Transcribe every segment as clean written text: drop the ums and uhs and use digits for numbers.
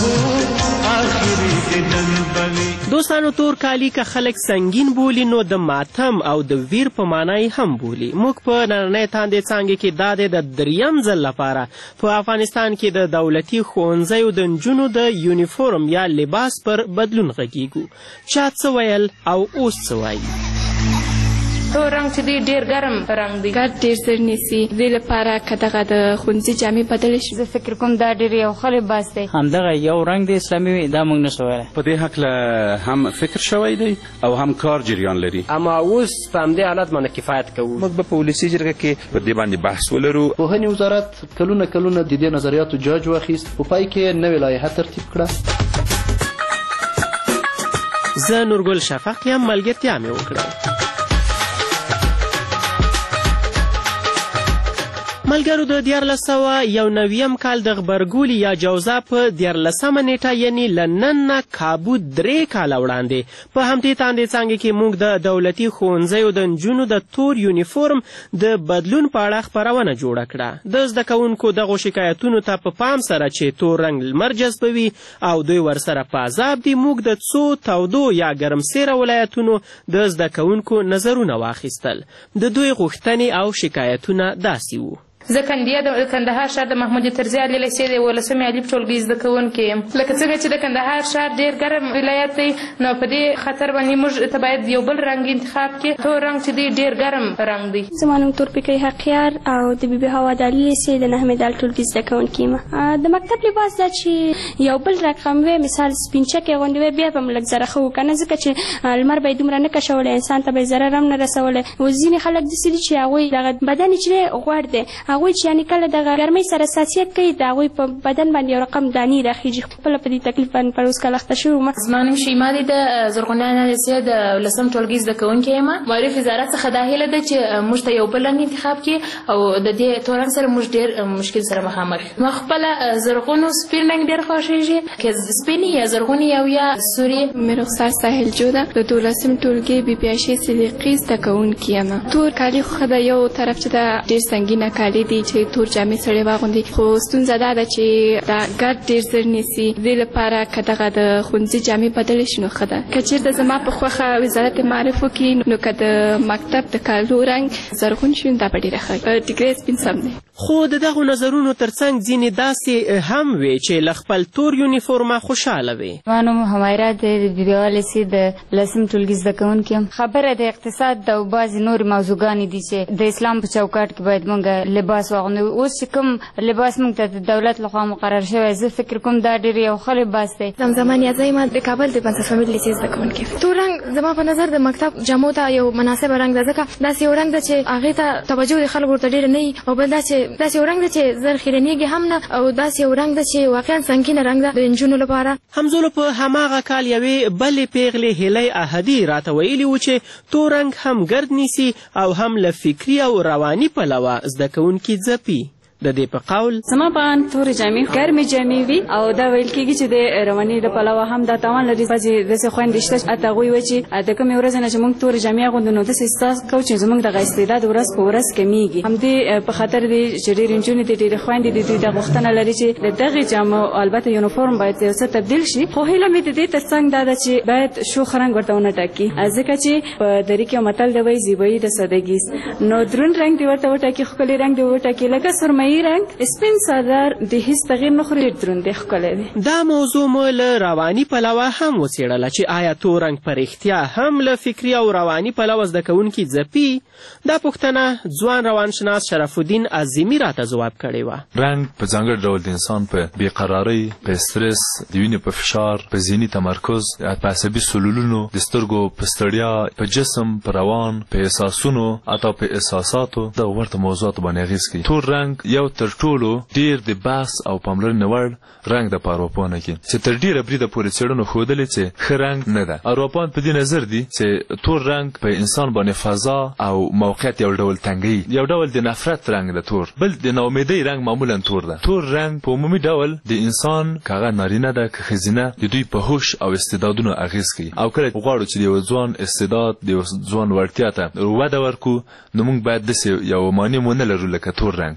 دوستانو تور کالی که خلک سنگین بولی نو د ماتم او د ویر په معنی هم بولی. موږ په نننۍ تاندې څانګې کې دا د دریم ځل لپاره په افغانستان کې د دولتي ښوونځیو د نجونو د یونیفورم یا لباس پر بدلون غږیږو. چا څه ویل او اوس څه وایي؟ تور رنګ چې دی ډېر ګرم رنګ دی، ګرد ډېر زر نیسي. دې لپاره که دغه د ښوونځي جامې بدلې شي، زه فکر کوم دا ډېر یو ښه لباس دی. همدغه یو رنګ د اسلامي دا موږ نشو ویلی. په دې هکله هم فکر شوی دی او هم کار جریان لري. اما اوس په همدې حالت باندې کفایت کوو. موږ به په ولسي جرګه کې په دې باندې بحث ولرو. پوهنې وزارت کلونه د دې نظریاتو جاج واخیست، په پای کې نوې لایحه ترتیب کړه. زه نورګل شفق یم، ملګرتیا مې وکړه. ملګرو د 1491 کال د غبرګولي یا جوزا په 14مه نیټه یعنې له نن نه کابو 3 کاله وړاندې په همدې تاندې څانګې کې موږ د دولتي ښوونځیو د نجونو د تور یونیفورم د بدلون په اړه خپرونه جوړه کړه. د زده کوونکو دغو شکایتونو ته په پام سره چې تور رنګ لمر جذبوي او دوی ورسره په عذاب دي، موږ د څو تودو یا ګرمسیره ولایتونو د زده کوونکو نظرونه واخیستل. د دوی غوښتنې او شکایتونه داسې وو. زه کندیه د کندهار ښار د محمود طرزي عالي لیسې د 11مې الف ټولګي زده کوونکې یم. لکه څنګه چې د کندهار ښار ډېر ګرم ولایت دی، نو په دې خطر باندې موږ ته باید یو بل رنګ انتخاب کړي. تور رنګ چې دی ډېر ګرم رنګ دی. زما نوم تورپیکۍ حقیار او د بیبي حوا د عالي لیسې د 9مې دال ټولګي زده کوونکې یم. د مکتب لباس دا چې یو بل رقم وی، مثال سپین چکې غوندې وی، بیا به م لږ ضره ښه و که نه، ځکه چې لمر به یې دومره نه کشولی، انسان ته به یې ضرر هم نه رسولی. او ځینې خلک داسې دي چې هغوی دغه بدن یې چې دی غوړ دی، هغوی چې یعنې کله دغه ګرمۍ سره حساسیت کوي، د هغوی په بدن باندې یو رقم دانې راخیږي. خپله په دې تکلیف باندې پر اوس کال اخته شوې وم. زما نوم شیما دی، د زرغونیانه لیسې د 11م ټولګي زده کوونکې یم. معرف وزارت څخه دا هیله ده چې موږ ته یو بل رنګ انتخاب کړي او د دې تور رنګ سره موږ ډېر مشکل سره مخامخ. ما خپله زرغون او سپین رنګ ډېر خوښېږي، که سپینې یا زرغونې او یا سورې. مې رخسار ساحل جوده د 12م ټولګي بیبي عایشې صدیقي زده کوونکې یم. تور کالي خو ښه ده، یو طرف چې دا ډېر سنګینه کالي دي چې تور جامې سړی واغوندي، خو ستونزه دا ده چې دا ګرد ډېر زر نیسي. دې لپاره که دغه د ښوونځي جامې بدلې شي نو ښه ده. که چېرته زما په خوښه وزارت معارف وکړي نو که د مکتب د کالو رنګ زرغون شي نو دا به ډېره ښه وي. ټیکری سپین سم دی. خو د دغو نظرونو ترڅنګ ځینې داسې هم وي چې له خپل تور یونیفورمه خوشحاله وي. زما نوم حمیره د بیبي حوا لیسې د 10م ټولګي زده کوونکې یم. خبره د اقتصاد او بعضې نورې موضوعګانې دي چې د اسلام په چوکاټ کې باید موږ لباس واغوندو. اوس چې کوم لباس موږ ته د دولت لخوا مقرر شوی، زه فکر کوم دا ډېر یو ښه لباس دی. زمزمه نیازۍ، ما د کابل د بنسټ فامیل لیسې زده کوونکې. تور رنګ زما په نظر د مکتب جامو ته یو مناسبه رنګ ده، ځکه داسې یو رنګ ده چې هغې ته توجه د خلکو ورته ډېره نه وي، او بل داسې یو رنګ ده چې زر خیرنېږي هم نه، او داسې یو رنګ ده چې واقعا سنګینه رنګ ده د نجونو لپاره. همزولو په هماغه کال یوې بلې پیغلې هیلۍ احدي راته ویلي وو چې تور رنګ هم ګرد نیسي او هم له فکري او رواني پلوه زده کوونکي ځپي. د دې په قول زما په اند تورې جامې ګرمې جامې وي او دا ویل کېږي چې د رواني د پلوه هم دا تاوان لري. بعضې داسې خویندې شته هلته هغوی وایي چې د کومې ورځې نه چې موږ تورې جامې اغوندو نو داسې احساس کوو چې زموږ دغه استعداد ورځ په ورځ کمیږي. همدې په خاطر دی چې ډېرې نجونې دي، ډېرې خویندې دي، دوی دا غوښتنه لري چې د دغې جامو البته یونیفورم باید یو څه تبدیل شي. خو هیله مې د دې تر څنګ دا ده چې باید شوخ رنګ ورته ونه ټاکي، ځکه چې په دري کې یو متل دی وایي زیبایي د سادګي، نو دروند رنګ دې ورته وټاکي، ښکلي رنګ دې وټاکي، لکه سرمایي رنګ سپین سادر د هیڅ تغییر نه خوري، دروند دی، ښکلی دی. دا موضوع مو له رواني پلوه هم وڅېړله چې آیا تور رنګ په رښتیا هم له فکري او رواني پلوه زده کوونکي ځپي؟ دا پوښتنه ځوان روانشناس شرف الدین عظیمي راته ځواب کړې وه. رنګ په ځانګړي ډول د انسان په بېقرارۍ، په استرس، د وینې په فشار، په ذهني تمرکز، په عصبي سلولونو، د سترګو په ستړیا، په جسم، په روان، په احساسونو، حتی په احساساتو د ورته موضوعاتو باندې اغېز کوي. تور رنګ یو تر ټولو ډېر د بحث او پاملرنې وړ رنګ د په اروپانو کې چې تر ډېره بریده پورې څېړنو ښودلې چې ښه رنګ نه ده. اروپان په دې نظر دي چې تور رنګ په انسان باندې فضا او موقعیت یو ډول تنګوي، یو ډول د نفرت رنګ ده تور. بل د ناامیدۍ رنګ معمولا تور ده. تور رنګ په عمومي ډول د انسان که هغه نارینه ده که ښځینه د دوی په هوش او استعدادونو اغېز کوي. او کله غواړو چې د یو ځوان استعداد، د یو ځوان وړتیا ته وده ورکړو، نو موږ باید داسې یو مانع ونه لرو لکه تور رنګ. دوست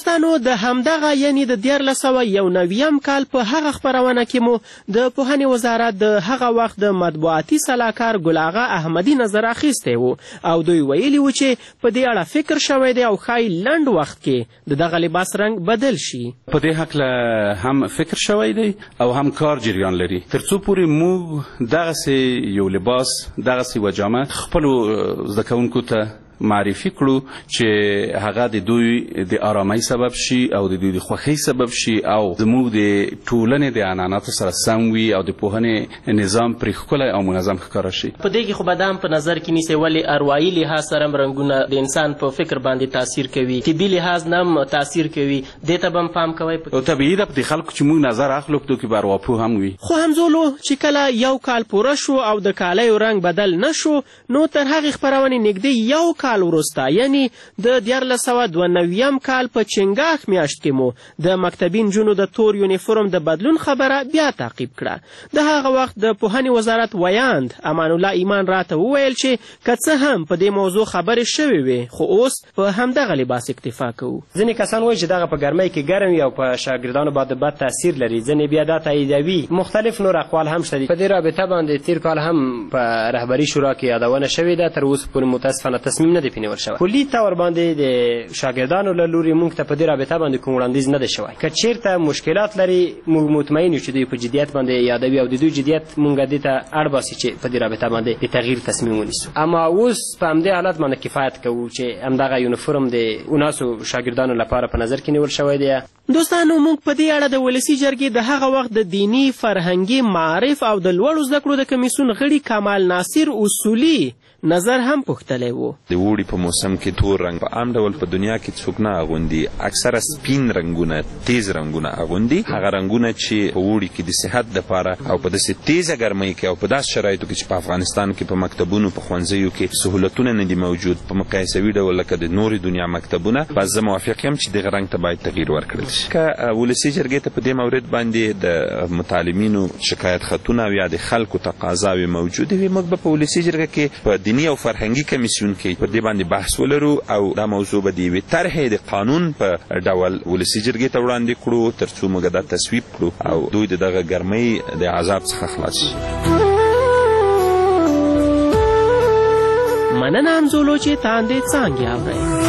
دوستانو د همدغه یعنی د 1991 کال په هغه خپرونه کې مو د پوهنې وزارت د هغه وخت د مطبوعاتي سلاکار ګل اغا احمدي نظر اخیستی و او دوی ویلي و چې په دې اړه فکر شوی دی او ښایي لنډ وخت کې د دغه لباس رنګ بدل شي. په دې هکله هم فکر شوی دی او هم کار جریان لري تر څو پورې موږ دغسې یو لباس دغسې یوه جامه خپلو زده کوونکو ته معرفي کړو چې هغه د دوی د آرامۍ سبب شي او د دوی د خوښۍ سبب شي او زموږ د ټولنې د عنعناتو سره سم وي او د پوهنې نظام پرې ښکلی او منظم ښکاره شي. په دې کې خو به دا هم په نظر کې نیسئ ولې اروايي لحاظ سره هم رنګونه د انسان په فکر باندې تاثیر کوي، طبي لحاظ نه هم تاثیر کوي، دې ته به هم پام کوئ. او طبیعي ده په دې خلکو چې موږ نظر اخلو په دوی کې به ارواپوه هم وي. خو همزولو چې کله یو کال پوره شو او د کالیو رنګ بدل نه شو نو تر هغې خپرونې نږدې یو کال وروسته یعنی د 1992 کال په چنګاښ میاشت کې مو د مکتبي نجونو د تور یونیفورم د بدلون خبره بیا تعقیب کړه. د هغه وخت د پوهنې وزارت ویاند امان الله ایمان راته وویل چې که څه هم په دې موضوع خبرې شوې وې خو اوس په همدغه لباس اکتفا کوو. ځینې کسان وایي چې دغه په ګرمۍ کې ګرم وي او په شاګردانو باندې بد تاثیر لري، ځینې بیا دا تاییدوي. مختلف نور اقوال هم شته. په دې رابطه باندې تیر کال هم په رهبري شورا کې یادونه شوې ده، تر اوسه پورې متاسفانه تصمیم نه دی پرې شوی. کلي طور باندې د شاګردانو له لوري موږ ته په دې رابطه باندې کوم وړاندیز نه دی شوی. که چیرته مشکلات لري موږ مطمئن یو چې دوی په جدیت باندې یادوي او د دوی جدیت موږ دې ته اړ باسي چې په دې رابطه باندې د تغییر تصمیم ونیسو. اما اوس په همدې حالت باندې کفایت کوو چې همدغه یونیفورم د اوناسو شاګردانو لپاره په نظر کې نیول شوی دی. دوستانو موږ په دې اړه د ولسي جرګې د هغه وخت د دیني فرهنګي معارف او د لوړو زده کړو د کمیسیون غړي کمال ناصر اصولي نظر هم پوښتلی و. د اوړي په موسم کې تور رنګ په عام ډول په دنیا کې څوک نه اغوندي، اکثره سپین رنګونه تیز رنګونه اغوندي، هغه رنګونه چې په اوړي کې د صحت دپاره او په داسې تیزه ګرمۍ کې او په داسې شرایطو کې چې په افغانستان کې په مکتبونو په ښوونځیو کې سهولتونه نه دي موجود په مقایسوي ډول لکه د نورې دنیا مکتبونه، بس زه موافق یم چې دغه رنګ ته باید تغییر ورکړل شي. که ولسي جرګې ته په دې مورد باندې د متعلمینو شکایت خطونه او یا د خلکو تقاضاوې موجودې وي موږ به په ولسي جرګه کې په دیني او فرهنګي کمیسیون کې پر دې باندې بحث ولرو او دا موضوع به د یوې طرحې د قانون په ډول ولسي جرګې ته وړاندې کړو تر څو موږ دا تصویب کړو او دوی د دغه ګرمۍ د عذاب څخه خلاص شي. مننه همزولو چې تاندې څانګې اورئ.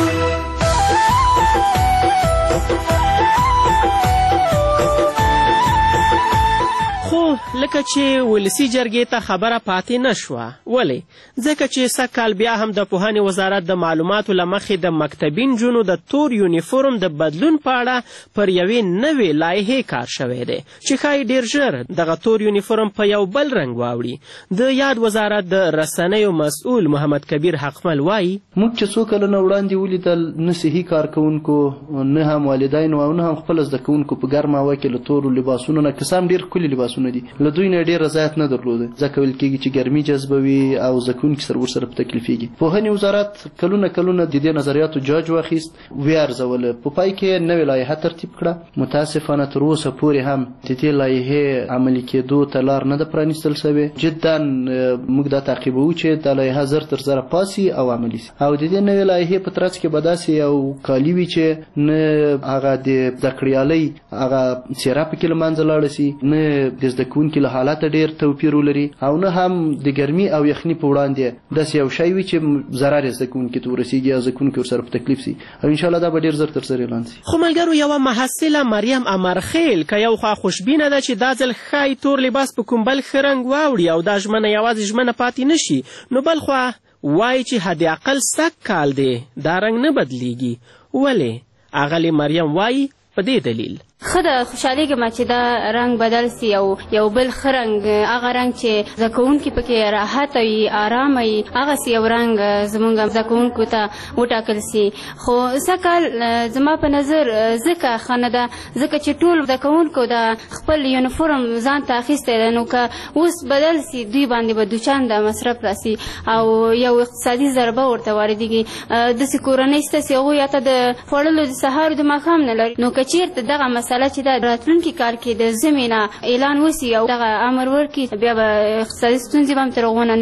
لکه چې ولسي جرګې ته خبره پاتې نه شوه. ولې؟ ځکه چې سږ کال بیا هم د پوهنې وزارت د معلوماتو له مخې د مکتبي نجونو د تور یونیفورم د بدلون په اړه پر یوې نوې لایحې کار شوی دی چې ښایي ډېر ژر دغه تور یونیفورم په یو بل رنګ واوړي. د یاد وزارت د رسنیو مسؤل محمد کبیر حقمل وایي موږ چې څو کلونه وړاندې ولیدل نه صحي کارکوونکو نه هم والدینو او نه هم خپل زده کوونکو په ګرمه هوا کې له تورو لباسونو نه که څه هم ډېر ښکلي لباسونه دي له دوی نه ډېر رضایت نه درلوده ځکه ویل کېږي چې ګرمي جذبوي او زده کوونکي سره ورسره په تکلیفېږي. پوهنې وزارت کلونه د دې نظریاتو جاج واخیست ویې ارزوله په پای کې نوې لایحه ترتیب کړه. متاسفانه تر اوسه پورې هم د دې لایحې عملي کېدو ته لار نه ده پرانیستل سوې. جدا موږ دا تعقیبوو چې دا لایحه زر تر زره پاسي او عملي سي او د دې نوې لایحې په ترڅ کې به داسې یو کالي وي چې نه هغه د زده کړیالۍ هغه څېره پکې له منځه لاړه سي نه د زده کوونکي له حالت ډېر توپیر ولري او نه هم د ګرمي او یخني په وړاندې داسې یو شی وي چې ضرر یې زده کوونکي ته ورسېږي او زده کوونکي ورسره په تکلیف سي او انشاءالله دا به ډېر زر تر سره اعلان سي. خو ملګرو یوه محصله مریم امرخیل که یو خوا خوشبینه ده چې دا ځل ښایي تور لباس په کوم بل ښه رنګ واوړي او دا ژمنه یوازې ژمنه پاتې نه شي، نو بل خوا وایي چې حداقل سږ کال دی دا رنګ نه بدلیږي. ولې؟ اغلې مریم وایي په دې دلیل ښه ده خوشحالېږم چې دا رنګ بدل سي او یو بل ښه رنګ هغه رنګ چې زده کوونکي پکې راحته وي ارامه وي هغسې یو رنګ زموږ زده کوونکو ته وټاکل سي. خو سږ کال زما په نظر ځکه ښه نه ده ځکه چې ټول زده کوونکو د خپل یونیفورم ځان ته اخیستی ده نو که اوس بدل سي دوی باندې به دوچان د مصرف راسي او یو اقتصادي ضربه ورته واردېږي. داسې کورنۍ شته چې هغوی حتی د خوړلو د سهار د ماښام نه لري. نو که چېرته دغه مسله چې د راتلونکي کال کې د ژمي نه اعلان وسي او دغه امر ورکړي بیا به اقتصادي ستونزې به هم تر هغونه نه وي.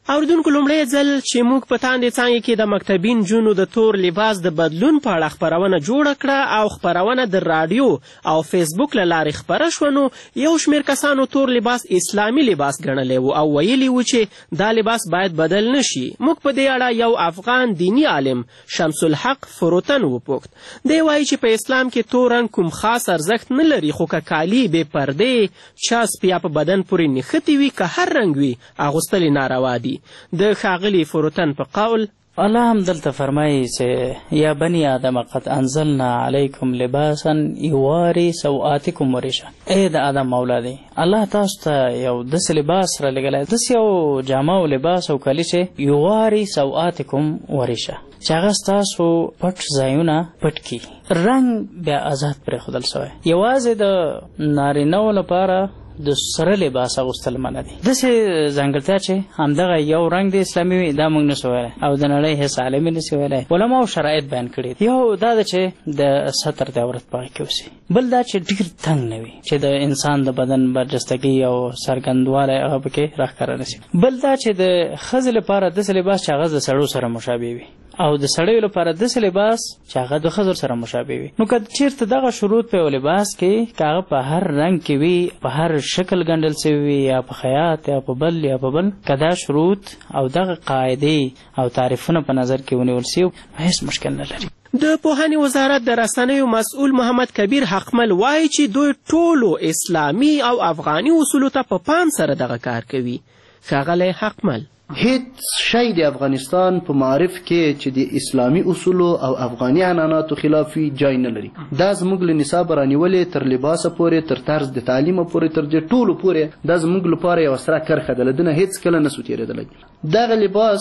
اوریدونکو لومړی ځل چې موږ په تاندې څانګې کې د مکتبي نجونو د تور لباس د بدلون په اړه خپرونه جوړه کړه او خپرونه د راډیو او فیسبوک له لارې خپره شوه، نو یو شمېر کسانو تور لباس اسلامي لباس ګڼلی و او ویلي و چې دا لباس باید بدل نه شي. موږ په دې اړه یو افغان دینی عالم شمس الحق فروتن وپوښت. دی وایي چې په اسلام کې تور رنګ کوم خاص ارزښت نه لري، خو که کالي بې پردې چسپ یا په بدن پورې نښتي وي که هر رنګ وي اغوستل یې ناروا دي. د ښاغلي فروتن په قول الله هم دلته فرمایي چې یا بني آدم قد انزلنا علیکم لباسا یواری سوآتکم وریشا. ای د آدم مولا دی، الله تاسو ته یو داسې لباس را لګلی، داسې یو جامه او لباس او کالي چې یواری سوآتکم وریشا، چې هغه ستاسو پټ ځایونه پټ کړي. رنګ بیا آزاد پرېښودل سوی، یوازې د نارینهو لپاره د سره لباس اغوستل منع دي. داسې ځانګړتیا چې همدغه یو رنګ د اسلامي وي دا موږ نشو ویلی او د نړۍ هېڅ عالمي نشي ویلی. علماو شرایط بیان کړي. یو دا ده چې د ستر د عورت په هغې کې اوسي، بل دا چې ډېر تنګ نه وي چې د انسان د بدن برجستګي او څرګندوالی هغه پکې راښکاره نه شي، بل دا چې د ښځې لپاره داسې لباس چې هغه د سړو سره مشابه وي او د سړیو لپاره داسې لباس چې هغه د ښځو سره مشابه وي. نو که چېرته دغه شروط په یو لباس کې که هغه په هر رنګ کې وي، په هر شکل ګنډل سوي وي، یا په خیاط یا په بل یا په بل، که دا شروط او دغه قاعدې او تعریفونه په نظر کې ونیول سي هیڅ مشکل نه لري. د پوهنې وزارت د رسنیو مسؤل محمد کبیر حقمل وایي چې دوی ټولو اسلامي او افغاني اصولو ته په پام سره دغه کار کوي. ښاغلی حقمل هیڅ شی د افغانستان په معارف کې چې د اسلامي اصولو او افغاني عنعناتو خلاف وي جای نه لري. دا زموږ له نصاب رانیولې تر لباسه پورې، تر طرز د تعلیمه پورې، تر دې ټولو پورې دا زموږ لپاره یوه سره کرښه ده، له ده نه هېڅ کله نسو تېرېدلی. دغه لباس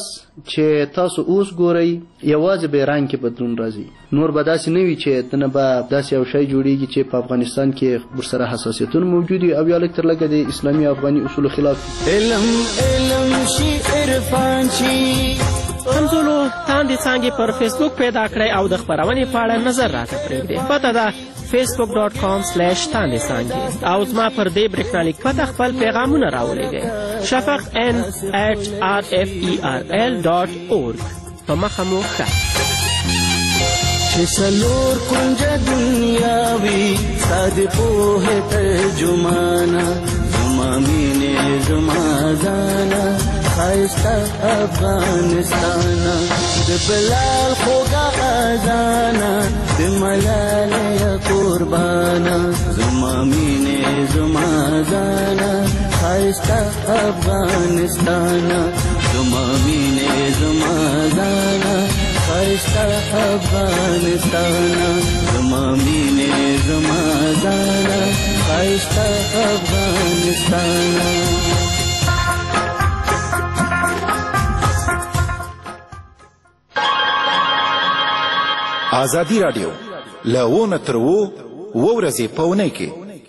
چې تاسو اوس ګورئ یوازې به رنګ کې بدلون راځي، نور به داسې نه وي چې دنه به داسې یو شی جوړېږي چې په افغانستان کې ورسره حساسیتونه موجود وي او یا لږ تر لږه د اسلامي او افغاني اصولو خلاف وي. همزولو تاندې څانګې پر فیسبوک پیدا کړئ او د خپرونې په اړه نظر راته پرېږدئ. پته ده facebook.com/تاندې څانګې او زما پر دې برېښنالیک پته خپل پیغامونه راولېږئ. شفق n@rferl.org. په مخه مو ښه. چې څلور کونجه دنیا وي ستا د پوهې ترجمانه، زما مینې زما ځانه ښایسته افغانستانه، د بلال خوږه اذانه د ملالۍ قربانه، زما مینې زما ځانه ښایسته افغانستانه، زما مینې زما ځانه ښایسته افغانستانه، زما مینې زما ځانه ښایسته افغانستانه. آزادی راډیو له 1 تر 2 ورځې په اونۍ کې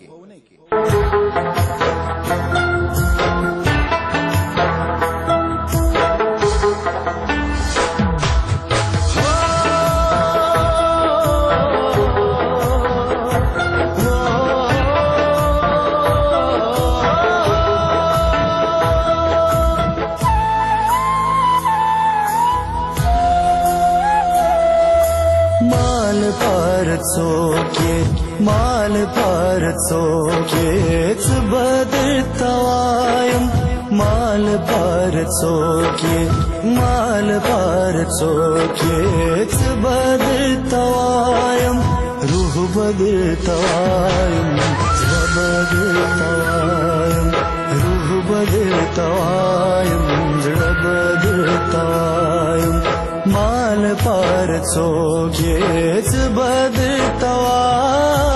مال پارت سوکې څه بدرته وایم، مال پارت سوکې مال پارت سوکې څه بدرته وایم، روح بدرته وایم، زړه بدرته وایم، روح بدرته وایم، زړه بدرته وایم، مال پارت سوکې څه بدرته وایم.